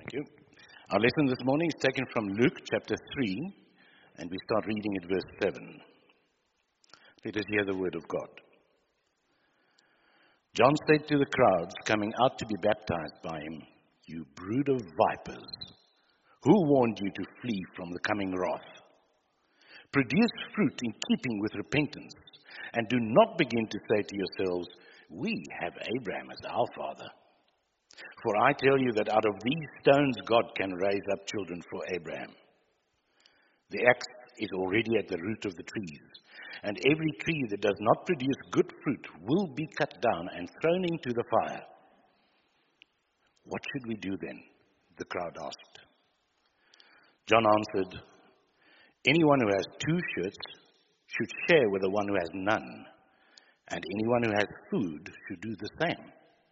Thank you. Our lesson this morning is taken from Luke chapter 3, and we start reading at verse 7. Let us hear the word of God. John said to the crowds coming out to be baptized by him, "You brood of vipers, who warned you to flee from the coming wrath? Produce fruit in keeping with repentance, and do not begin to say to yourselves, 'We have Abraham as our father.' For I tell you that out of these stones God can raise up children for Abraham. The axe is already at the root of the trees, and every tree that does not produce good fruit will be cut down and thrown into the fire." "What should we do then?" the crowd asked. John answered, "Anyone who has 2 shirts should share with the one who has none, and anyone who has food should do the same."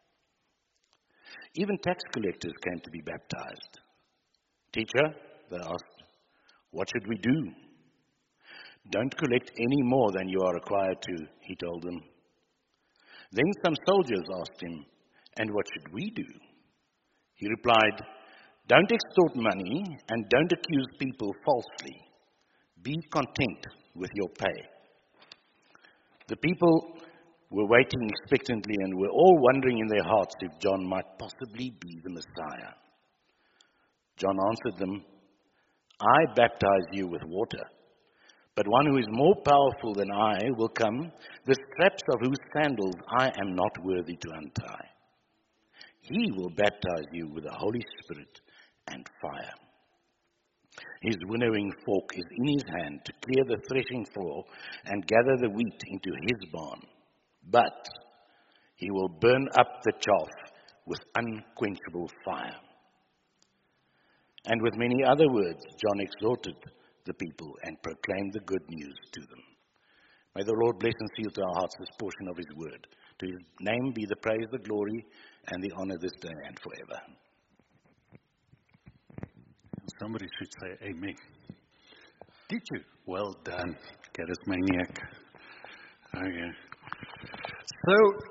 Even tax collectors came to be baptized. "Teacher," they asked, "what should we do?" "Don't collect any more than you are required to," he told them. Then some soldiers asked him, "And what should we do?" He replied, "Don't extort money and don't accuse people falsely. Be content with your pay." The people were waiting expectantly and were all wondering in their hearts if John might possibly be the Messiah. John answered them, "I baptize you with water, but one who is more powerful than I will come, the straps of whose sandals I am not worthy to untie. He will baptize you with the Holy Spirit and fire. His winnowing fork is in his hand to clear the threshing floor and gather the wheat into his barn. But he will burn up the chaff with unquenchable fire." And with many other words, John exhorted the people and proclaimed the good news to them. May the Lord bless and seal to our hearts this portion of his word. To his name be the praise, the glory, and the honor this day and forever. Somebody should say amen. Did you? Well done, charismaniac. Okay. So,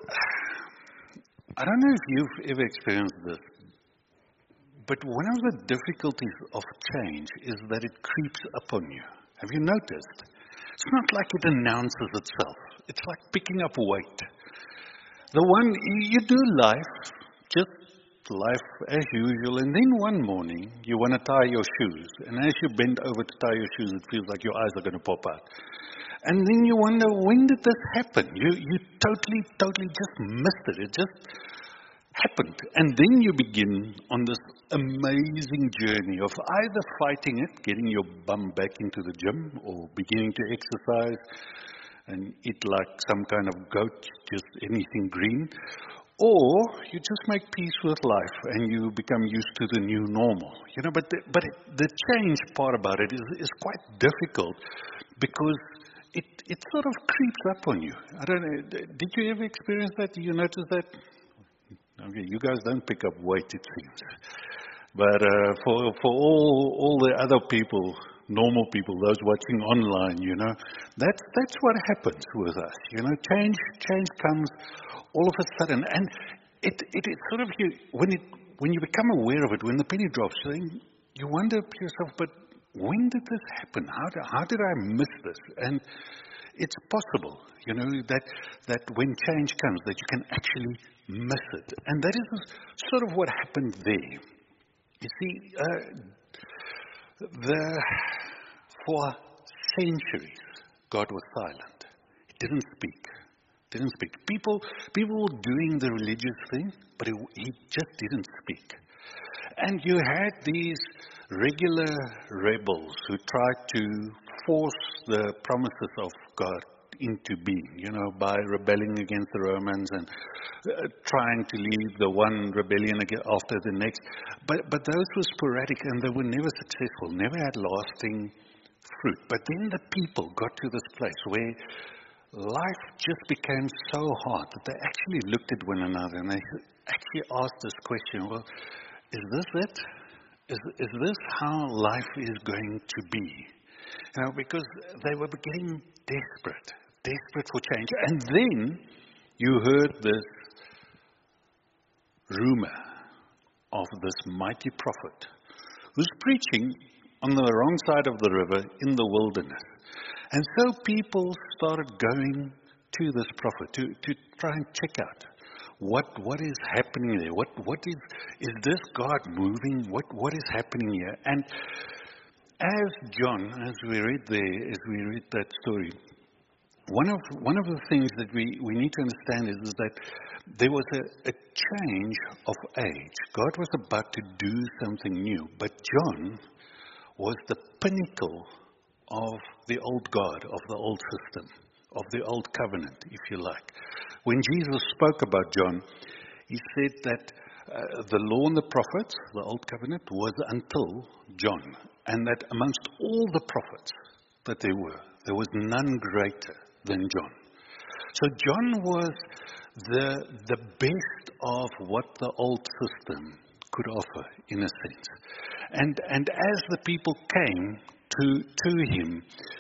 I don't know if you've ever experienced this, but one of the difficulties of change is that it creeps up on you. Have you noticed? It's not like it announces itself. It's like picking up weight. The one, you do life, just life as usual, and then one morning you want to tie your shoes, and as you bend over to tie your shoes, it feels like your eyes are going to pop out. And then you wonder, when did this happen? You totally just missed it. It just happened. And then you begin on this amazing journey of either fighting it, getting your bum back into the gym, or beginning to exercise and eat like some kind of goat, just anything green. Or you just make peace with life and you become used to the new normal. But the change part about it is quite difficult because it sort of creeps up on you. I don't know. Did you ever experience that? Did you notice that? Okay, you guys don't pick up weight, it seems. But for all the other people, normal people, those watching online, that's what happens with us. Change comes all of a sudden, and it sort of when you become aware of it, when the penny drops, then you wonder to yourself, but when did this happen? How did I miss this? And it's possible, that when change comes, that you can actually miss it. And that is sort of what happened there. You see, for centuries, God was silent. He didn't speak. People were doing the religious thing, but he just didn't speak. And you had these regular rebels who tried to force the promises of God into being, by rebelling against the Romans and trying to lead the one rebellion after the next. But those were sporadic and they were never successful, never had lasting fruit. But then the people got to this place where life just became so hard that they actually looked at one another and they actually asked this question, well, is this it? Is this how life is going to be? Because they were getting desperate for change. And then you heard this rumor of this mighty prophet who's preaching on the wrong side of the river in the wilderness. And so people started going to this prophet to try and check out what is happening there. What is this God moving? What is happening here? And as John, as we read that story, one of the things that we need to understand is that there was a change of age. God was about to do something new, but John was the pinnacle of the old God, of the old system, of the old covenant, if you like. When Jesus spoke about John, he said that the law and the prophets, the old covenant, was until John, and that amongst all the prophets that there was none greater than John. So John was the best of what the old system could offer, in a sense. And as the people came to him,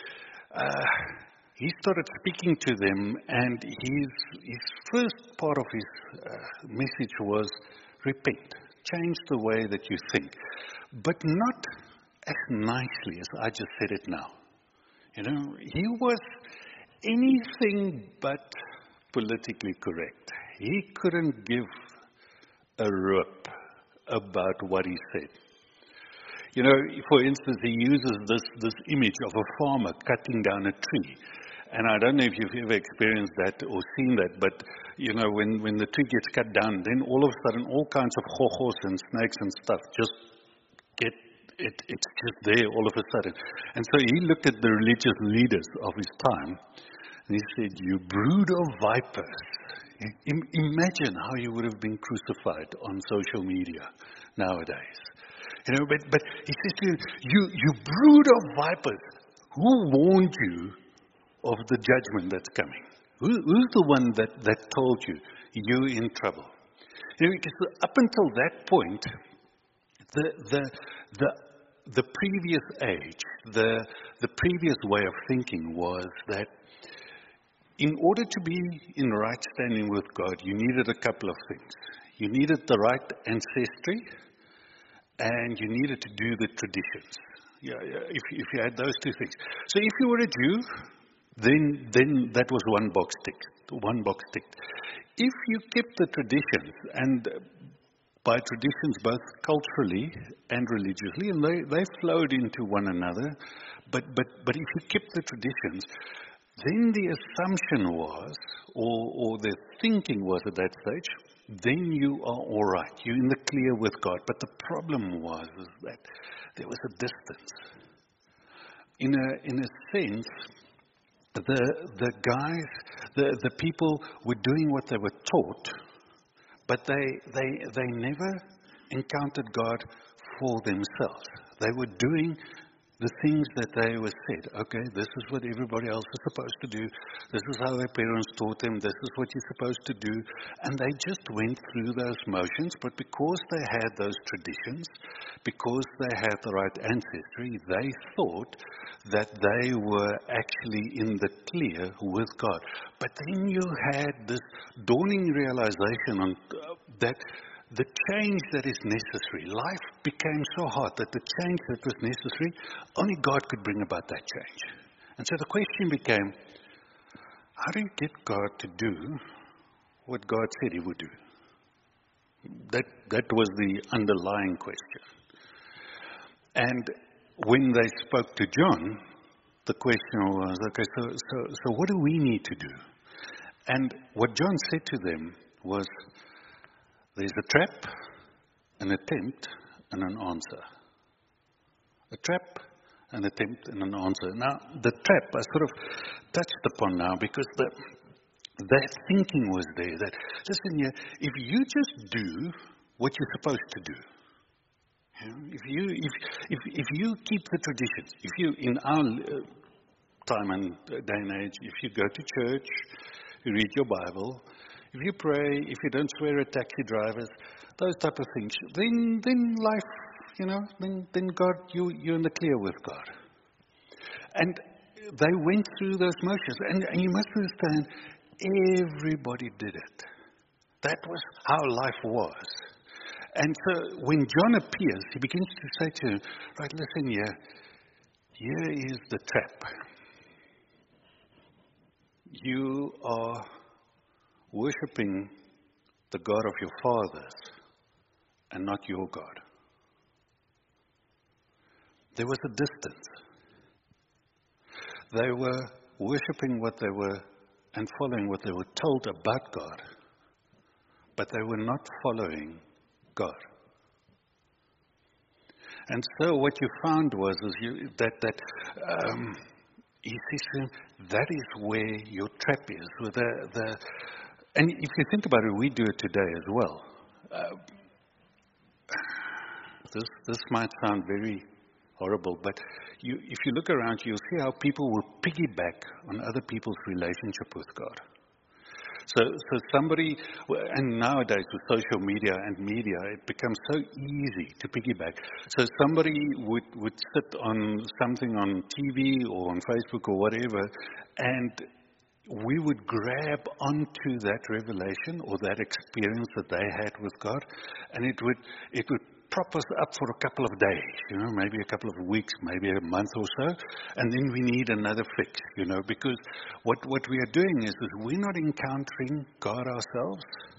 he started speaking to them, and his first part of his message was repent, change the way that you think, but not as nicely as I just said it now. You know, he was anything but politically correct. He couldn't give a rip about what he said. You know, for instance, he uses this image of a farmer cutting down a tree. And I don't know if you've ever experienced that or seen that, but, you know, when the tree gets cut down, then all of a sudden all kinds of hohos and snakes and stuff just get, it's just there all of a sudden. And so he looked at the religious leaders of his time, and he said, "You brood of vipers." Imagine how you would have been crucified on social media nowadays. You know, but he says to you brood of vipers, who warned you of the judgment that's coming? Who's the one that told you you're in trouble? You know, because up until that point, the previous age, the previous way of thinking was that in order to be in right standing with God, you needed a couple of things. You needed the right ancestry, and you needed to do the traditions. If you had those two things. So if you were a Jew, then that was one box ticked. If you kept the traditions, and by traditions both culturally and religiously, and they flowed into one another, but if you kept the traditions, then the assumption was, or the thinking was at that stage, then you are all right. You're in the clear with God. But the problem was that there was a distance. In a sense, the guys, the people were doing what they were taught, but they never encountered God for themselves. They were doing the things that they were said. Okay, this is what everybody else is supposed to do. This is how their parents taught them. This is what you're supposed to do. And they just went through those motions, but because they had those traditions, because they had the right ancestry, they thought that they were actually in the clear with God. But then you had this dawning realization that the change that is necessary, life became so hard that the change that was necessary, only God could bring about that change. And so the question became, how do you get God to do what God said he would do? That was the underlying question. And when they spoke to John, the question was, okay, so what do we need to do? And what John said to them was, there's a trap, an attempt, and an answer. A trap, an attempt, and an answer. Now, the trap I sort of touched upon now because that thinking was there. That, listen here, if you just do what you're supposed to do, if you keep the traditions, if you, in our time and day and age, if you go to church, you read your Bible, if you pray, if you don't swear at taxi drivers, those type of things, then life, then God, you're in the clear with God. And they went through those motions. And you must understand, everybody did it. That was how life was. And so when John appears, he begins to say to him, right, listen here. Here is the trap. You are worshipping the God of your fathers and not your God. There was a distance. They were worshipping what they were and following what they were told about God, but they were not following God. And so what you found was he says to him, that is where your trap is. And if you think about it, we do it today as well. This might sound very horrible, but if you look around, you'll see how people will piggyback on other people's relationship with God. So somebody, and nowadays with social media and media, it becomes so easy to piggyback. So somebody would sit on something on TV or on Facebook or whatever, and we would grab onto that revelation or that experience that they had with God, and it would prop us up for a couple of days, maybe a couple of weeks, maybe a month or so, and then we need another fix, because what we are doing is we're not encountering God ourselves.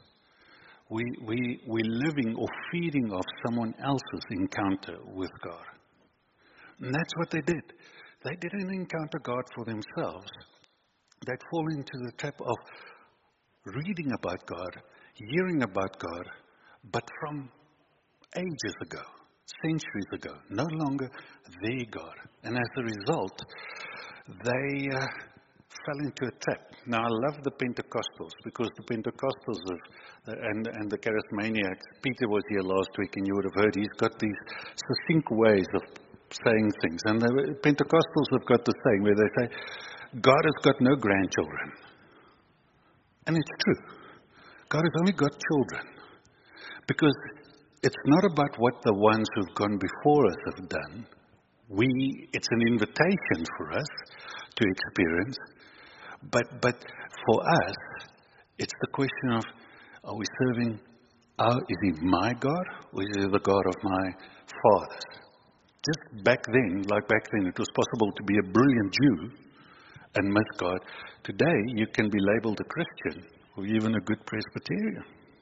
We're living or feeding off someone else's encounter with God. And that's what they did. They didn't encounter God for themselves. They'd fall into the trap of reading about God, hearing about God, but from ages ago, centuries ago, no longer their God. And as a result, they fell into a trap. Now, I love the Pentecostals, because the Pentecostals and the Charismaniacs, Peter was here last week and you would have heard he's got these succinct ways of saying things. And the Pentecostals have got the saying where they say, God has got no grandchildren. And it's true. God has only got children. Because it's not about what the ones who've gone before us have done. It's an invitation for us to experience. But for us, it's the question of, are we serving, is he my God, or is he the God of my fathers? Just back then, it was possible to be a brilliant Jew and miss God. Today, you can be labeled a Christian or even a good Presbyterian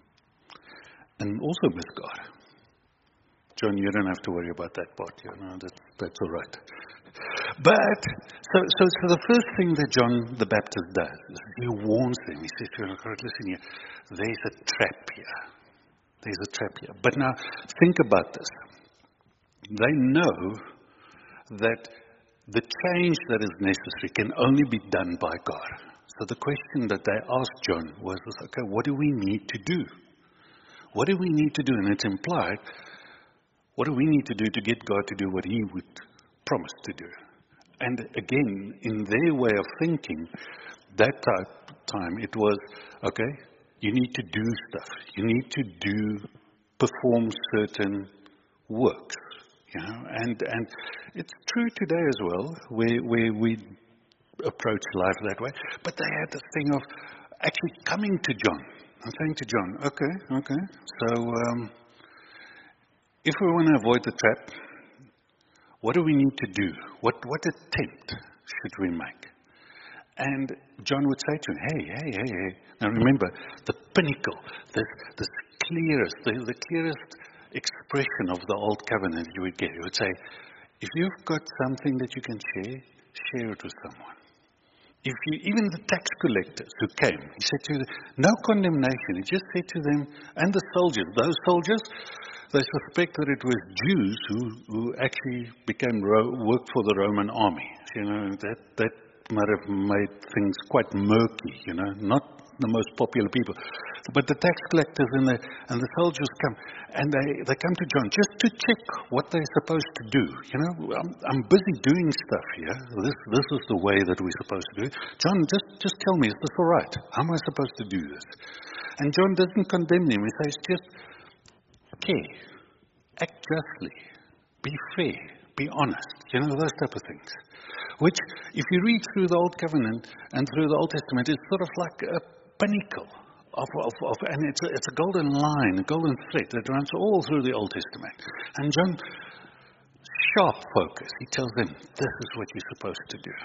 and also miss God. John, you don't have to worry about that part. That's all right. But so the first thing that John the Baptist does is he warns them. He says to them, listen here, there's a trap here. There's a trap here. But now think about this. They know that the change that is necessary can only be done by God. So the question that they asked John was, okay, what do we need to do? What do we need to do? And it's implied, what do we need to do to get God to do what he would promise to do? And again, in their way of thinking, that time it was, okay, you need to do stuff. You need to perform certain works. And it's true today as well, where we approach life that way. But they had this thing of actually coming to John and saying to John, okay, so if we want to avoid the trap, what do we need to do? What attempt should we make? And John would say to him, hey. Now remember, the pinnacle, the clearest, the clearest expression of the Old Covenant you would get. He would say, if you've got something that you can share it with someone. Even the tax collectors who came, he said to them, no condemnation. He just said to them, and the soldiers, those soldiers, they suspect that it was Jews who actually worked for the Roman army. That might have made things quite murky, not the most popular people. But the tax collectors and the soldiers come, and they come to John just to check what they're supposed to do. I'm busy doing stuff here. This is the way that we're supposed to do it. John, just tell me, is this all right? How am I supposed to do this? And John doesn't condemn them. He says, just care, act justly, be fair, be honest. Those type of things. Which, if you read through the Old Covenant and through the Old Testament, is sort of like a pinnacle and it's a golden line, a golden thread that runs all through the Old Testament. And John, sharp focus, he tells them, this is what you're supposed to do.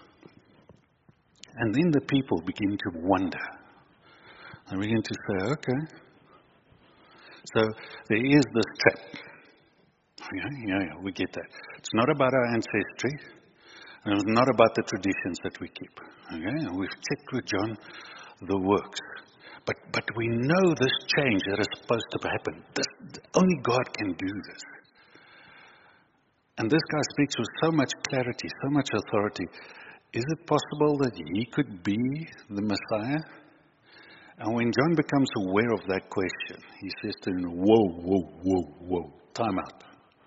And then the people begin to wonder. They begin to say, okay. So there is this trap. Yeah, we get that. It's not about our ancestry. And it's not about the traditions that we keep. Okay? And we've checked with John the works. But we know this change that is supposed to happen. Only God can do this. And this guy speaks with so much clarity, so much authority. Is it possible that he could be the Messiah? And when John becomes aware of that question, he says to him, whoa, time out.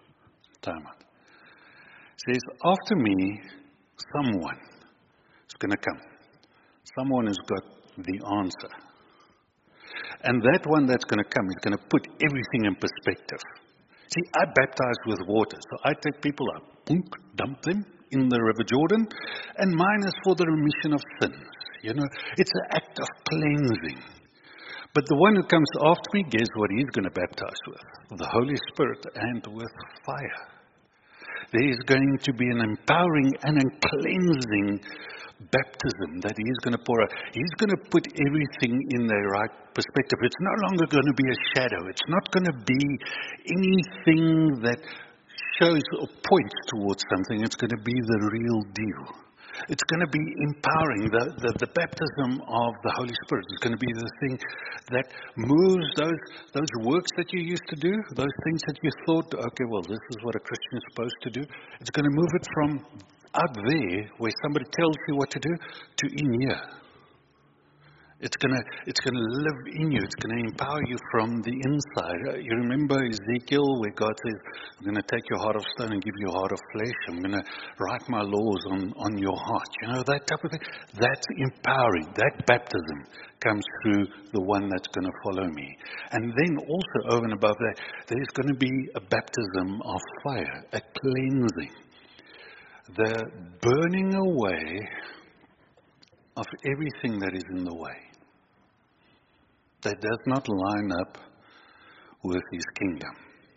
He says, after me, someone is going to come. Someone who's got the answer. And that one that's going to come is going to put everything in perspective. See, I baptize with water. So I take people up, dump them in the River Jordan, and mine is for the remission of sins. You know, it's an act of cleansing. But the one who comes after me, guess what he's going to baptize with? The Holy Spirit and with fire. There is going to be an empowering and a cleansing baptism that he's going to pour out. He's going to put everything in the right perspective. It's no longer going to be a shadow. It's not going to be anything that shows or points towards something. It's going to be the real deal. It's going to be empowering. The baptism of the Holy Spirit is going to be the thing that moves those works that you used to do, those things that you thought, okay, well, this is what a Christian is supposed to do. It's going to move it from out there, where somebody tells you what to do, to in here. It's going to live in you. It's going to empower you from the inside. You remember Ezekiel, where God says, I'm going to take your heart of stone and give you a heart of flesh. I'm going to write my laws on your heart. You know, that type of thing. That's empowering. That baptism comes through the one that's going to follow me. And then also over and above that, there's going to be a baptism of fire, a cleansing. The burning away of everything that is in the way, that does not line up with his kingdom.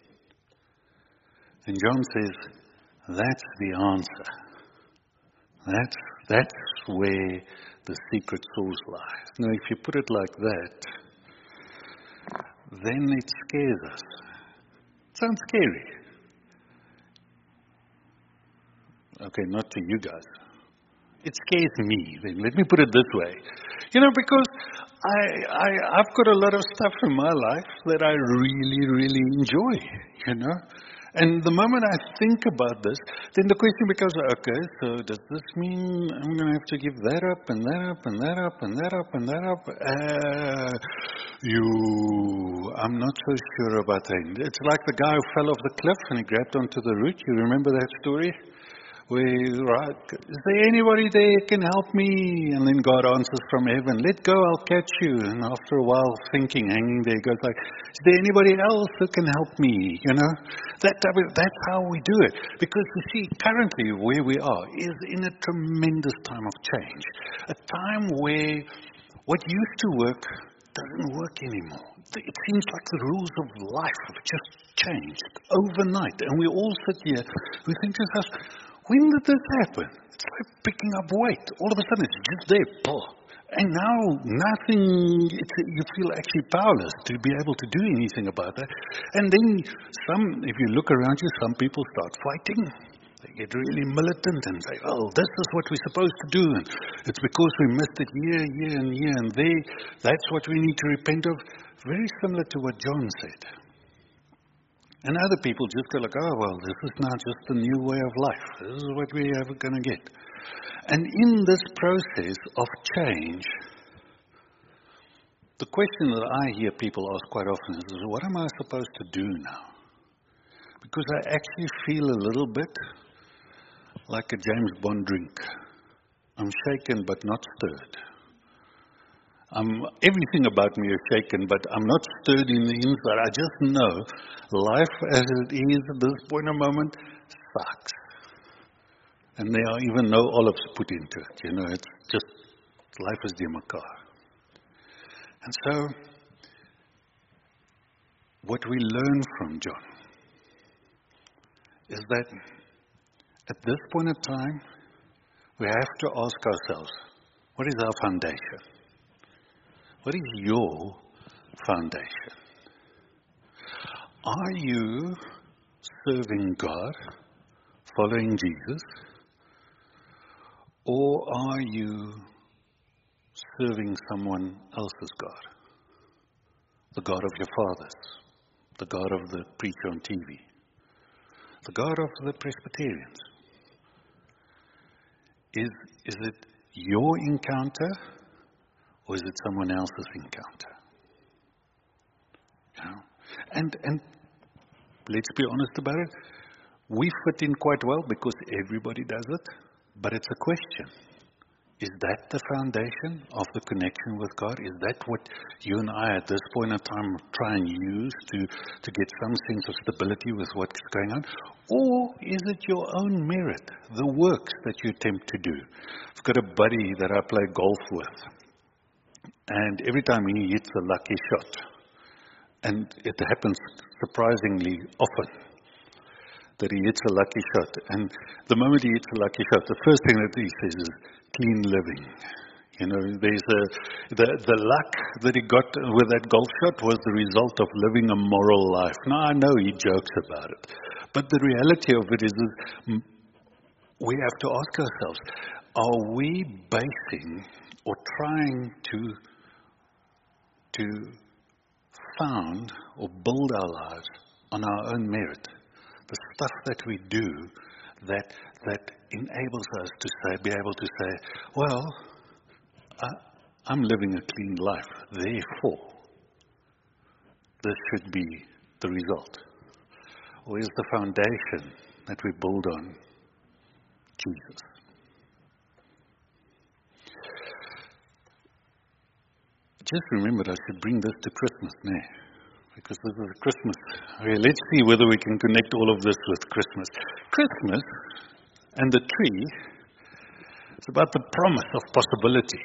And John says, that's the answer. That's where the secret source lies. Now, if you put it like that, then it scares us. It sounds scary. Okay, not to you guys. It scares me. Let me put it this way. You know, because I've got a lot of stuff in my life that I really, really enjoy, you know. And the moment I think about this, then the question becomes, okay, so does this mean I'm going to have to give that up and that up and that up and that up and that up? I'm not so sure about that. It's like the guy who fell off the cliff and he grabbed onto the root. You remember that story? Right, is there anybody there who can help me? And then God answers from heaven, let go, I'll catch you. And after a while, thinking, hanging there, goes like, is there anybody else who can help me? You know, that's how we do it. Because you see, currently where we are is in a tremendous time of change. A time where what used to work doesn't work anymore. It seems like the rules of life have just changed overnight. And we all sit here, we think to ourselves, when did this happen? It's like picking up weight. All of a sudden, it's just there. And now, nothing, you feel actually powerless to be able to do anything about that. And then, if you look around you, some people start fighting. They get really militant and say, oh, this is what we're supposed to do. And it's because we missed it here and there. That's what we need to repent of. Very similar to what John said. And other people just go like, oh, well, this is now just the new way of life. This is what we are going to get. And in this process of change, the question that I hear people ask quite often is, what am I supposed to do now? Because I actually feel a little bit like a James Bond drink. I'm shaken but not stirred. Everything about me is shaken, but I'm not stirred in the inside. I just know life as it is at this point of moment sucks. And there are even no olives put into it. You know, it's just life is dear makar. And so, what we learn from John is that at this point in time, we have to ask ourselves, what is our foundation? What is your foundation? Are you serving God, following Jesus, or are you serving someone else's God? The God of your fathers, the God of the preacher on TV, the God of the Presbyterians. Is it your encounter, or is it someone else's encounter? You know? And let's be honest about it. We fit in quite well because everybody does it. But it's a question. Is that the foundation of the connection with God? Is that what you and I at this point in time try and use to get some sense of stability with what's going on? Or is it your own merit, the works that you attempt to do? I've got a buddy that I play golf with. And every time he hits a lucky shot, and it happens surprisingly often, that he hits a lucky shot. And the moment he hits a lucky shot, the first thing that he says is clean living. You know, there's the luck that he got with that golf shot was the result of living a moral life. Now, I know he jokes about it. But the reality of it is we have to ask ourselves, are we basing or trying to found or build our lives on our own merit? The stuff that we do that enables us to be able to say, well, I'm living a clean life, therefore, this should be the result. Or is the foundation that we build on Jesus? Just remembered I should bring this to Christmas now. Because this is Christmas. Okay, let's see whether we can connect all of this with Christmas. Christmas and the tree, it's about the promise of possibility.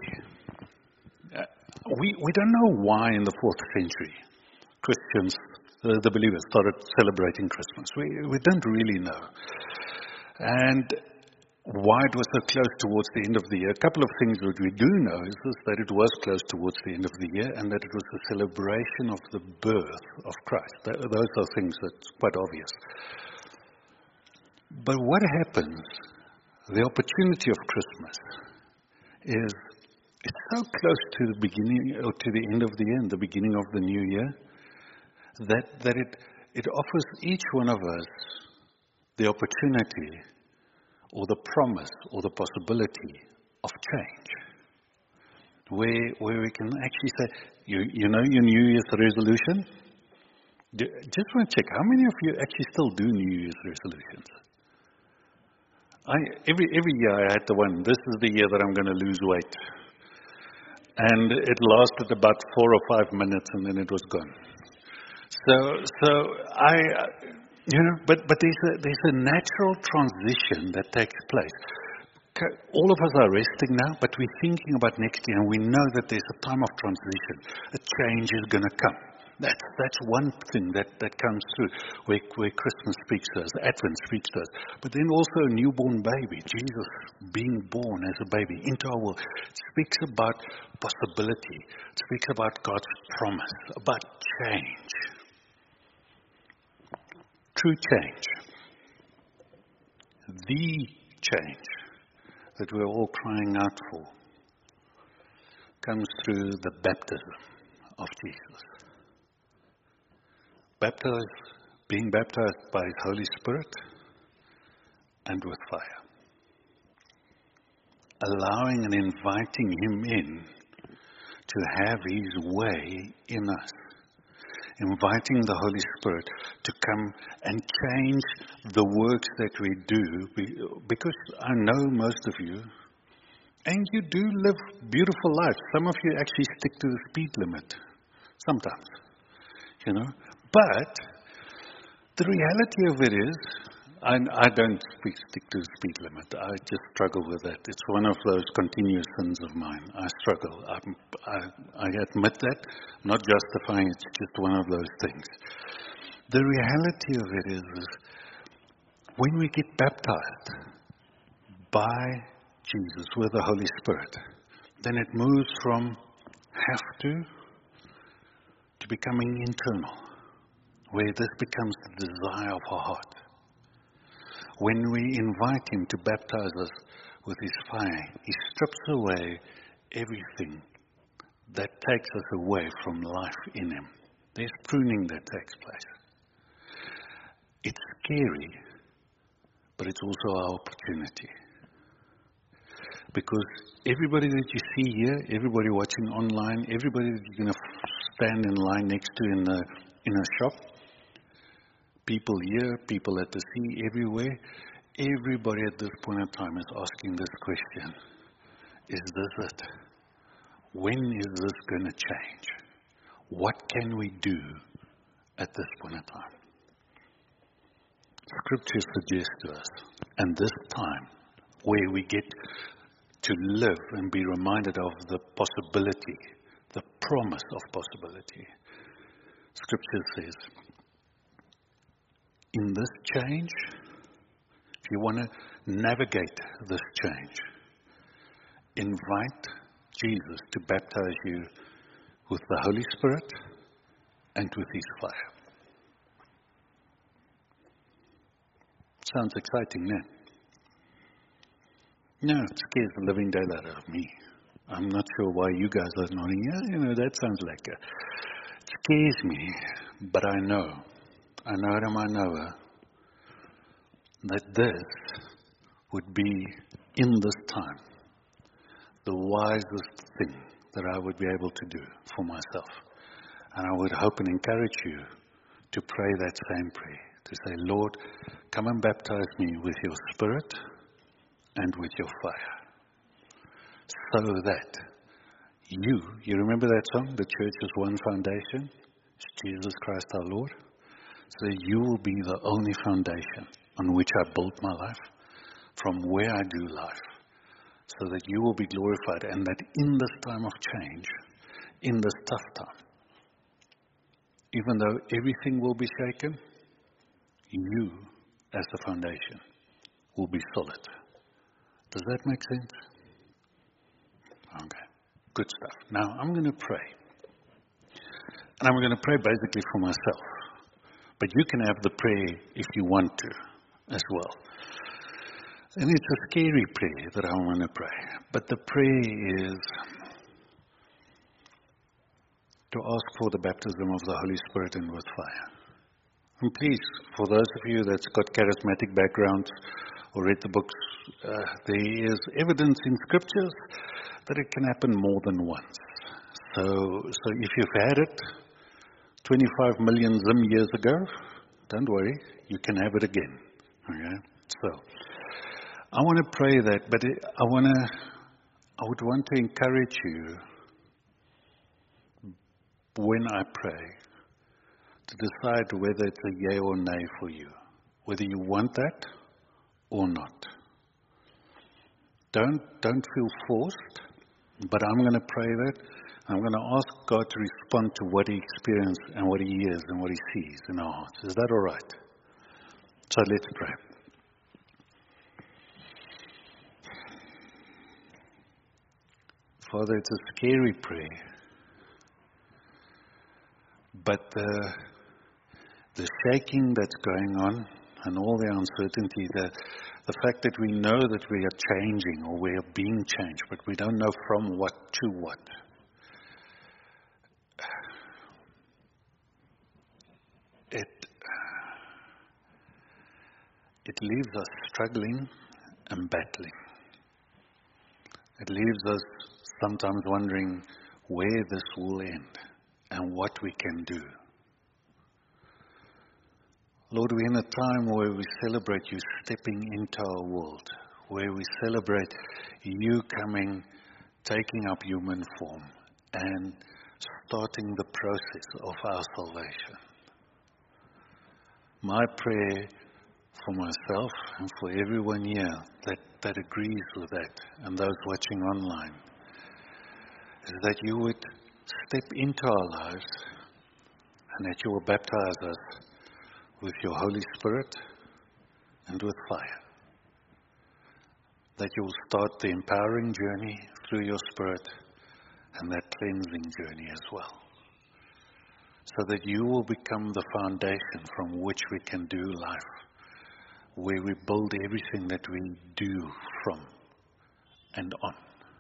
We don't know why in the 4th century Christians, the believers, started celebrating Christmas. We don't really know. And why it was so close towards the end of the year. A couple of things that we do know is that it was close towards the end of the year and that it was a celebration of the birth of Christ. Those are things that's quite obvious. But what happens, the opportunity of Christmas, is it's so close to the beginning or to the end of the year and the beginning of the new year that it offers each one of us the opportunity or the promise or the possibility of change. Where we can actually say, you know your New Year's resolution? Just want to check, how many of you actually still do New Year's resolutions? Every year I had the one, this is the year that I'm going to lose weight. And it lasted about 4 or 5 minutes and then it was gone. But there's a natural transition that takes place. All of us are resting now, but we're thinking about next year, and we know that there's a time of transition. A change is going to come. That's one thing that comes through where Christmas speaks to us, Advent speaks to us. But then also a newborn baby, Jesus being born as a baby into our world, speaks about possibility, speaks about God's promise, about change. True change, the change that we're all crying out for, comes through the baptism of Jesus. Being baptized by His Holy Spirit and with fire. Allowing and inviting Him in to have His way in us. Inviting the Holy Spirit to come and change the works that we do, because I know most of you, and you do live beautiful lives. Some of you actually stick to the speed limit, sometimes, you know. But the reality of it is, I don't stick to the speed limit. I just struggle with that. It's one of those continuous sins of mine. I struggle. I admit that. I'm not justifying it. It's just one of those things. The reality of it is when we get baptized by Jesus with the Holy Spirit, then it moves from have to becoming internal, where this becomes the desire of our heart. When we invite Him to baptize us with His fire, He strips away everything that takes us away from life in Him. There's pruning that takes place. It's scary, but it's also our opportunity. Because everybody that you see here, everybody watching online, everybody that you're going to stand in line next to in a shop, people here, people at the sea, everywhere, everybody at this point in time is asking this question. Is this it? When is this going to change? What can we do at this point in time? Scripture suggests to us, and this time, where we get to live and be reminded of the possibility, the promise of possibility. Scripture says, in this change, if you want to navigate this change, invite Jesus to baptize you with the Holy Spirit and with His fire. Sounds exciting, no? No, it scares the living daylight out of me. I'm not sure why you guys are nodding. Yeah, that sounds like it scares me, but I know it in my knower that this would be, in this time, the wisest thing that I would be able to do for myself. And I would hope and encourage you to pray that same prayer, to say, Lord, come and baptize me with your Spirit and with your fire, so that you remember that song, the church is one foundation, it's Jesus Christ our Lord, so you will be the only foundation on which I build my life, from where I do life, so that you will be glorified, and that in this time of change, in this tough time, even though everything will be shaken, you, as the foundation, will be solid. Does that make sense? Okay, good stuff. Now, I'm going to pray. And I'm going to pray basically for myself. But you can have the prayer if you want to as well. And it's a scary prayer that I want to pray. But the prayer is to ask for the baptism of the Holy Spirit and with fire. And please, for those of you that's got charismatic backgrounds or read the books, there is evidence in scriptures that it can happen more than once. So if you've had it 25 million Zim years ago, don't worry, you can have it again. Okay? So I want to pray that, but I would want to encourage you when I pray to decide whether it's a yay or nay for you, whether you want that or not. Don't feel forced, but I'm going to pray that. I'm going to ask God to respond to what He experienced and what He hears and what He sees in our hearts. Is that all right? So let's pray. Father, it's a scary prayer, but the shaking that's going on and all the uncertainty, the fact that we know that we are changing or we are being changed, but we don't know from what to what. It leaves us struggling and battling. It leaves us sometimes wondering where this will end and what we can do. Lord, we're in a time where we celebrate you stepping into our world, where we celebrate you coming, taking up human form, and starting the process of our salvation. My prayer for myself and for everyone here that agrees with that, and those watching online, is that you would step into our lives and that you will baptize us with your Holy Spirit and with fire. That you will start the empowering journey through your Spirit and that cleansing journey as well. So that you will become the foundation from which we can do life, where we build everything that we do from and on.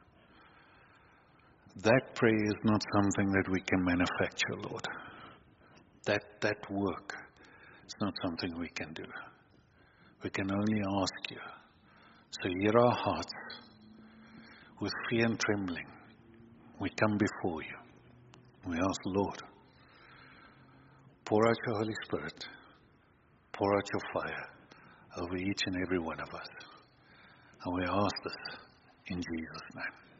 That prayer is not something that we can manufacture, Lord. That work is not something we can do. We can only ask you. So hear our hearts with fear and trembling. We come before you. We ask, Lord, pour out your Holy Spirit, pour out your fire over each and every one of us. And we ask this in Jesus' name.